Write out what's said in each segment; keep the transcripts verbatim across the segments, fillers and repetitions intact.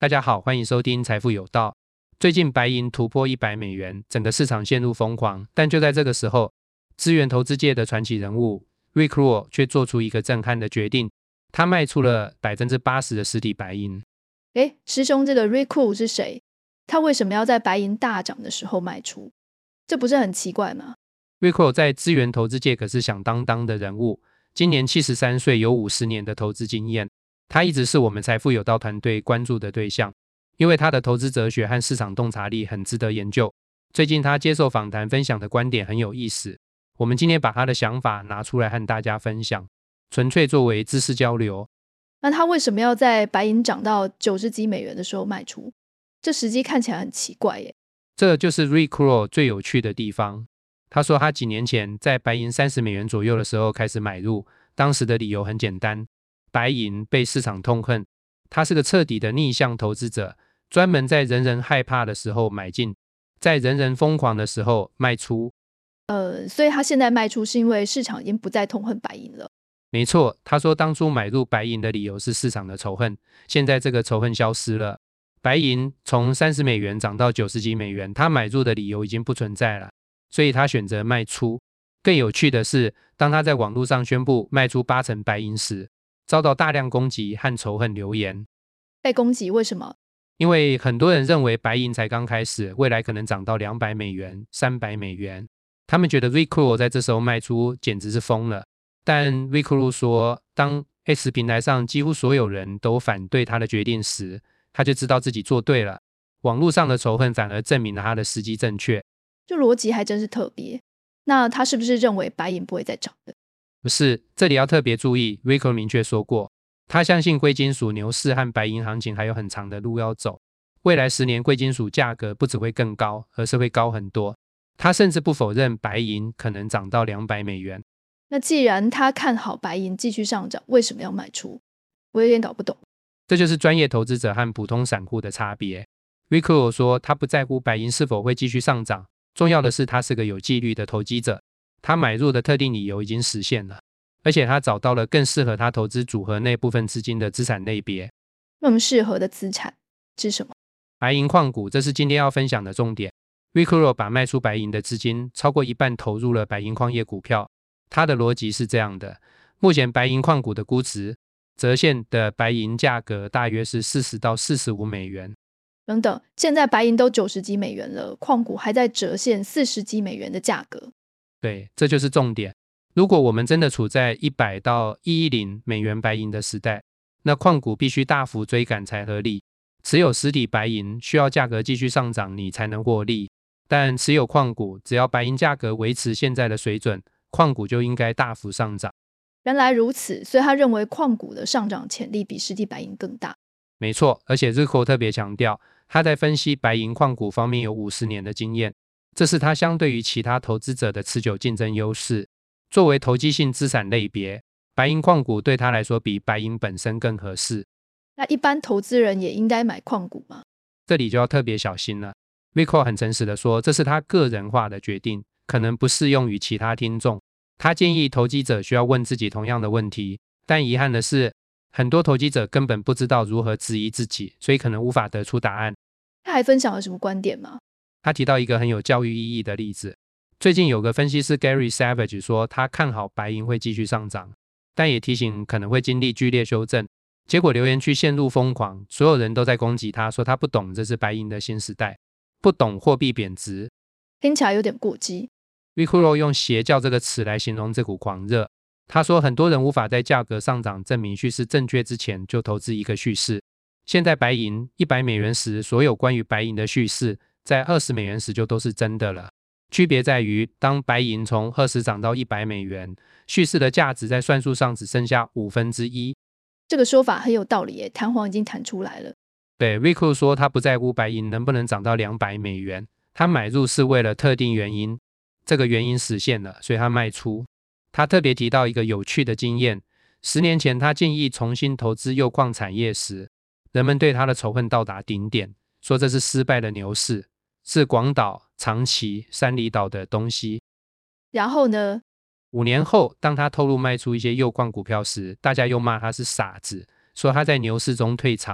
大家好，欢迎收听财富有道。最近白银突破一百美元，整个市场陷入疯狂，但就在这个时候，资源投资界的传奇人物 Rick Rule 却做出一个震撼的决定，他卖出了 百分之八十 的实体白银。 诶，师兄，这个 Rick Rule 是谁？他为什么要在白银大涨的时候卖出？这不是很奇怪吗？ Rick Rule 在资源投资界可是响当当的人物，今年七十三岁，有五十年的投资经验。他一直是我们财富有道团队关注的对象，因为他的投资哲学和市场洞察力很值得研究。最近他接受访谈分享的观点很有意思，我们今天把他的想法拿出来和大家分享，纯粹作为知识交流。 那他为什么要在白银涨到九十几美元的时候卖出？这时机看起来很奇怪耶。 这就是 Rick Rule 最有趣的地方。他说他几年前在白银三十美元左右的时候开始买入，当时的理由很简单，白银被市场痛恨，他是个彻底的逆向投资者，专门在人人害怕的时候买进，在人人疯狂的时候卖出。 呃，所以他现在卖出是因为市场已经不再痛恨白银了。 没错，他说当初买入白银的理由是市场的仇恨，现在这个仇恨消失了，白银从三十美元涨到九十几美元，他买入的理由已经不存在了，所以他选择卖出。更有趣的是，当他在网络上宣布卖出八成白银时，遭到大量攻击和仇恨留言。 被攻击为什么？ 因为很多人认为白银才刚开始，未来可能涨到两百美元、三百美元。他们觉得 Rick Rule 在这时候卖出简直是疯了。但 Rick Rule 说，当 X 平台上几乎所有人都反对他的决定时，他就知道自己做对了。网络上的仇恨反而证明了他的时机正确。 这逻辑还真是特别。那他是不是认为白银不会再涨的？ 不是，这里要特别注意 Rick Rule 明确说过，他相信贵金属牛市和白银行情还有很长的路要走，未来十年贵金属价格不只会更高，而是会高很多。他甚至不否认白银可能涨到两百美元。 那既然他看好白银继续上涨，为什么要卖出？我有点搞不懂。 这就是专业投资者和普通散户的差别。Rick Rule 说他不在乎白银是否会继续上涨，重要的是他是个有纪律的投机者，他买入的特定理由已经实现了，而且他找到了更适合他投资组合内部分资金的资产类别。 更适合的资产是什么？ 白银矿股，这是今天要分享的重点。Rick Rule 把卖出白银的资金超过一半投入了白银矿业股票。他的逻辑是这样的，目前白银矿股的估值，折现的白银价格大约是四十到四十五美元。 等等，现在白银都九十几美元了，矿股还在折现四十几美元的价格。 对，这就是重点。如果我们真的处在一百到一百一十美元白银的时代，那矿股必须大幅追赶才合理。持有实体白银需要价格继续上涨你才能获利，但持有矿股，只要白银价格维持现在的水准，矿股就应该大幅上涨。 原来如此，所以他认为矿股的上涨潜力比实体白银更大。 没错，而且 Rick Rule 特别强调，他在分析白银矿股方面有五十年的经验，这是他相对于其他投资者的持久竞争优势。作为投机性资产类别，白银矿股对他来说比白银本身更合适。 那一般投资人也应该买矿股吗？ 这里就要特别小心了。Rick Rule 很诚实的说，这是他个人化的决定，可能不适用于其他听众。他建议投机者需要问自己同样的问题，但遗憾的是，很多投机者根本不知道如何质疑自己，所以可能无法得出答案。 他还分享了什么观点吗？ 他提到一个很有教育意义的例子。最近有个分析师 Gary Savage 说，他看好白银会继续上涨，但也提醒可能会经历剧烈修正。结果留言区陷入疯狂，所有人都在攻击他，说他不懂这是白银的新时代，不懂货币贬值。 听起来有点过激。 Rick Rule 用邪教这个词来形容这股狂热。他说很多人无法在价格上涨证明叙事正确之前就投资一个叙事。现在白银一百美元时，所有关于白银的叙事在二十美元时就都是真的了。区别在于，当白银从二十涨到一百美元，叙事的价值在算术上只剩下五分之一。 这个说法很有道理耶，弹簧已经弹出来了。 对， Rick Rule 说他不在乎白银能不能涨到两百美元，他买入是为了特定原因，这个原因实现了，所以他卖出。他特别提到一个有趣的经验，十年前他建议重新投资铀矿产业时，人们对他的仇恨到达顶点，说这是失败的牛市，是广岛、长崎、三里岛的东西。 然后呢？ 五年后，当他透露卖出一些铀矿股票时，大家又骂他是傻子，说他在牛市中退场。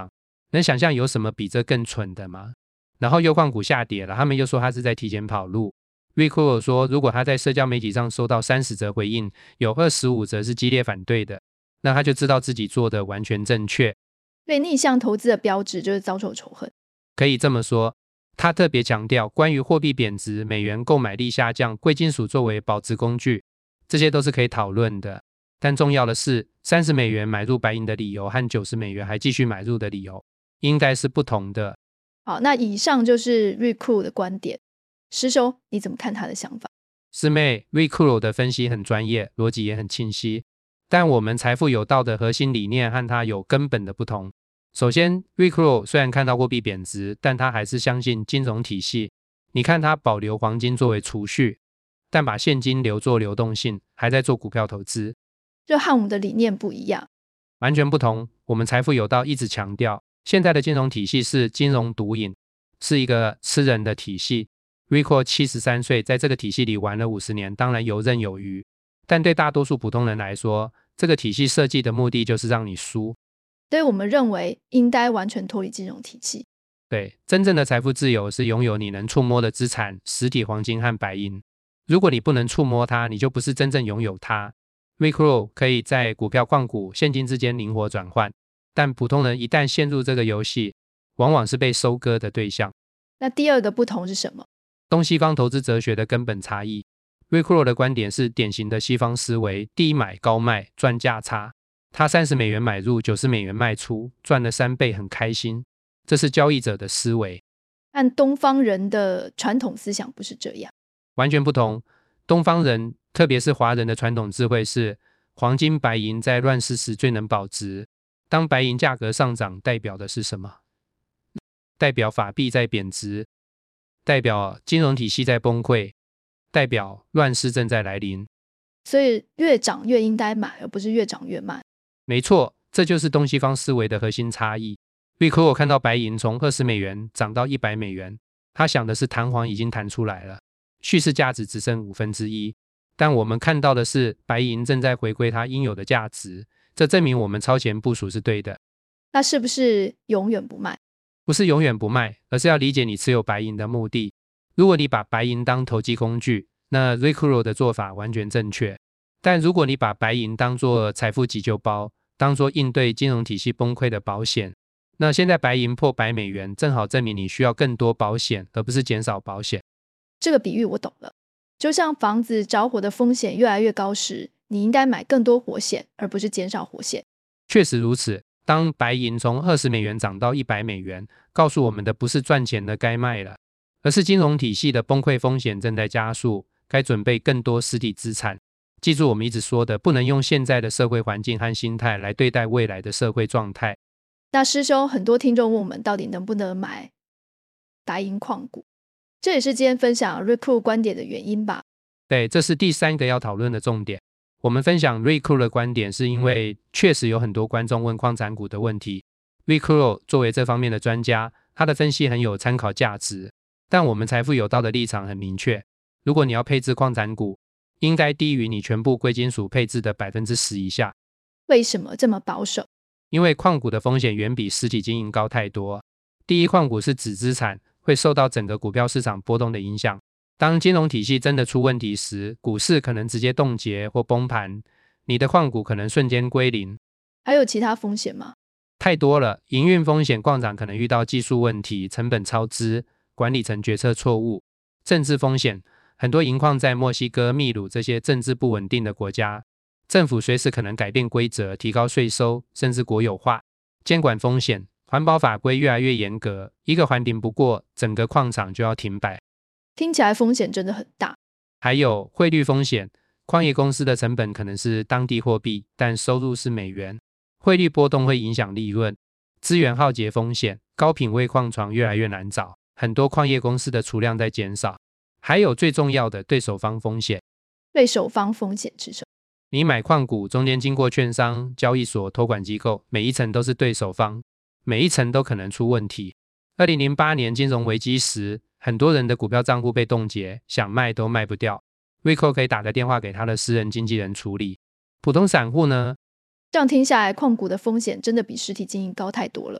能想象有什么比这更蠢的吗？然后铀矿股下跌了，他们又说他是在提前跑路。Recruit 说，如果他在社交媒体上收到三十则回应，有二十五则是激烈反对的，那他就知道自己做的完全正确。 对逆向投资的标志就是遭受仇恨。 可以这么说，他特别强调关于货币贬值、美元购买力下降、贵金属作为保值工具，这些都是可以讨论的。但重要的是，三十美元买入白银的理由和九十美元还继续买入的理由应该是不同的。 好，那以上就是 Recruit 的观点。师兄，你怎么看他的想法？ 师妹 Recruit 的分析很专业，逻辑也很清晰，但我们财富有道的核心理念和他有根本的不同。首先 Recruit 虽然看到货币贬值，但他还是相信金融体系。你看他保留黄金作为储蓄，但把现金留作流动性，还在做股票投资。 这和我们的理念不一样， 完全不同。我们财富有道一直强调，现在的金融体系是金融毒瘾，是一个吃人的体系。Recruit 七十三岁，在这个体系里玩了五十年，当然游刃有余。但对大多数普通人来说，这个体系设计的目的就是让你输。 所以我们认为应该完全脱离金融体系。 对，真正的财富自由是拥有你能触摸的资产，实体黄金和白银。如果你不能触摸它，你就不是真正拥有它。Recruit 可以在股票、矿股、现金之间灵活转换，但普通人一旦陷入这个游戏，往往是被收割的对象。 那第二个不同是什么？ 东西方投资哲学的根本差异。Recruit 的观点是典型的西方思维，低买高卖，赚价差。他三十美元买入，九十美元卖出，赚了三倍，很开心。这是交易者的思维。 按东方人的传统思想不是这样， 完全不同。东方人，特别是华人的传统智慧是，黄金白银在乱世时最能保值。当白银价格上涨，代表的是什么？代表法币在贬值，代表金融体系在崩溃，代表乱世正在来临。 所以越涨越应该买，而不是越涨越卖。 没错，这就是东西方思维的核心差异。Recruit 看到白银从二十美元涨到一百美元，他想的是弹簧已经弹出来了，叙事价值只剩五分之一。但我们看到的是白银正在回归它应有的价值，这证明我们超前部署是对的。 那是不是永远不卖？ 不是永远不卖，而是要理解你持有白银的目的。如果你把白银当投机工具，那 Recruit 的做法完全正确。但如果你把白银当作财富急救包，当作应对金融体系崩溃的保险，那现在白银破百美元，正好证明你需要更多保险，而不是减少保险。 这个比喻我懂了，就像房子着火的风险越来越高时，你应该买更多火险，而不是减少火险。 确实如此，当白银从二十美元涨到一百美元，告诉我们的不是赚钱的该卖了，而是金融体系的崩溃风险正在加速，该准备更多实体资产。记住我们一直说的，不能用现在的社会环境和心态来对待未来的社会状态。 那师兄，很多听众问我们到底能不能买白银矿股，这也是今天分享 Recruit 观点的原因吧？ 对，这是第三个要讨论的重点。我们分享 Recruit 的观点是因为确实有很多观众问矿产股的问题。Recruit 作为这方面的专家，他的分析很有参考价值，但我们财富有道的立场很明确，如果你要配置矿产股，应该低于你全部贵金属配置的 百分之十 以下。 为什么这么保守？ 因为矿股的风险远比实体经营高太多。第一，矿股是子资产，会受到整个股票市场波动的影响。当金融体系真的出问题时，股市可能直接冻结或崩盘，你的矿股可能瞬间归零。 还有其他风险吗？ 太多了，营运风险，矿场可能遇到技术问题、成本超支、管理层决策错误。政治风险，很多银矿在墨西哥、秘鲁这些政治不稳定的国家，政府随时可能改变规则，提高税收，甚至国有化。监管风险，环保法规越来越严格，一个环评不过，整个矿场就要停摆。 听起来风险真的很大。 还有汇率风险，矿业公司的成本可能是当地货币，但收入是美元，汇率波动会影响利润。资源耗竭风险，高品位矿床越来越难找，很多矿业公司的储量在减少。还有最重要的对手方风险。 对手方风险是什么？ 你买矿股，中间经过券商、交易所、托管机构，每一层都是对手方，每一层都可能出问题。二零零八年金融危机时，很多人的股票账户被冻结，想卖都卖不掉。Recruit 可以打个电话给他的私人经纪人处理。普通散户呢？ 这样听下来，矿股的风险真的比实体经营高太多了。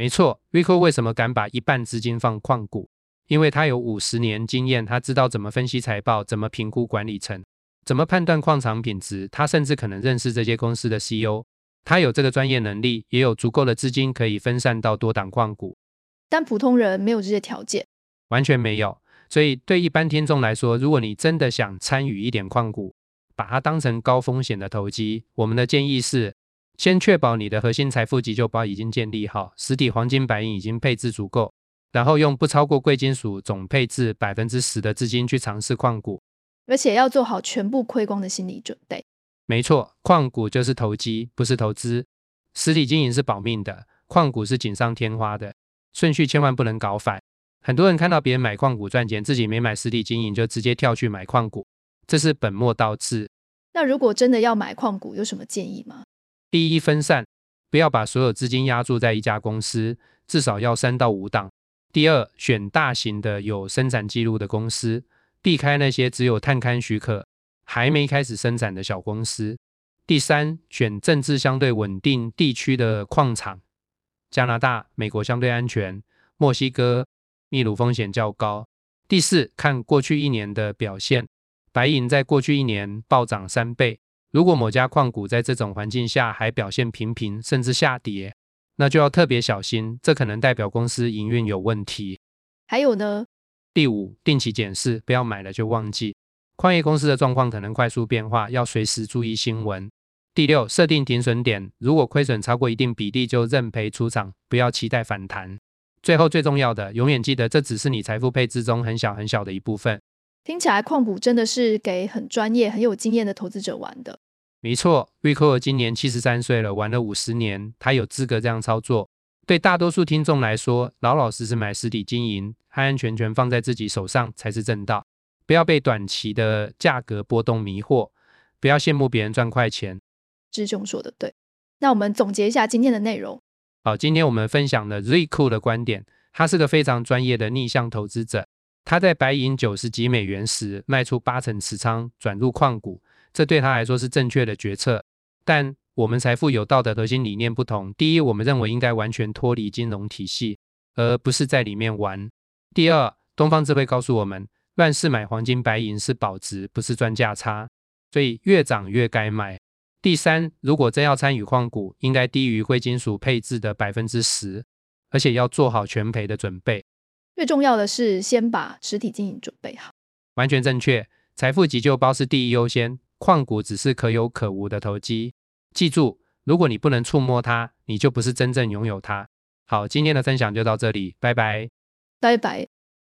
没错 Rico 为什么敢把一半资金放矿股？因为他有五十年经验，他知道怎么分析财报，怎么评估管理层，怎么判断矿场品质，他甚至可能认识这些公司的 C E O， 他有这个专业能力，也有足够的资金可以分散到多档矿股。 但普通人没有这些条件， 完全没有。所以对一般听众来说，如果你真的想参与一点矿股，把它当成高风险的投机，我们的建议是先确保你的核心财富急救包已经建立好，实体黄金白银已经配置足够，然后用不超过贵金属总配置 百分之十 的资金去尝试矿股， 而且要做好全部亏光的心理准备。 没错，矿股就是投机，不是投资。实体经营是保命的，矿股是锦上添花的，顺序千万不能搞反。很多人看到别人买矿股赚钱，自己没买实体经营就直接跳去买矿股，这是本末倒置。 那如果真的要买矿股，有什么建议吗？ 第一，分散，不要把所有资金压注在一家公司，至少要三到五档。第二，选大型的有生产记录的公司，避开那些只有探勘许可还没开始生产的小公司。第三，选政治相对稳定地区的矿场，加拿大、美国相对安全，墨西哥、秘鲁风险较高。第四，看过去一年的表现，白银在过去一年暴涨三倍，如果某家矿股在这种环境下还表现平平甚至下跌，那就要特别小心，这可能代表公司营运有问题。 还有呢？ 第五，定期检视，不要买了就忘记。矿业公司的状况可能快速变化，要随时注意新闻。第六，设定停损点，如果亏损超过一定比例就认赔出场，不要期待反弹。最后最重要的，永远记得这只是你财富配置中很小很小的一部分。 听起来矿股真的是给很专业很有经验的投资者玩的。 没错， Rico 今年七十三岁了，玩了五十年，他有资格这样操作。对大多数听众来说，老老实实买实体经营，安安全全放在自己手上才是正道。不要被短期的价格波动迷惑，不要羡慕别人赚快钱。 志兄说的对。那我们总结一下今天的内容。 好，今天我们分享了 Rico 的观点，他是个非常专业的逆向投资者。他在白银九十几美元时卖出八成持仓转入矿股，这对他来说是正确的决策。但我们财富有道的核心理念不同，第一，我们认为应该完全脱离金融体系，而不是在里面玩。第二，东方智慧告诉我们，乱世买黄金白银是保值，不是赚价差，所以越涨越该买。第三，如果真要参与矿股，应该低于贵金属配置的 百分之十， 而且要做好全赔的准备。 最重要的是先把实体经营准备好。 完全正确，财富急救包是第一优先，矿股只是可有可无的投机。记住，如果你不能触摸它，你就不是真正拥有它。好，今天的分享就到这里，拜拜。 拜拜。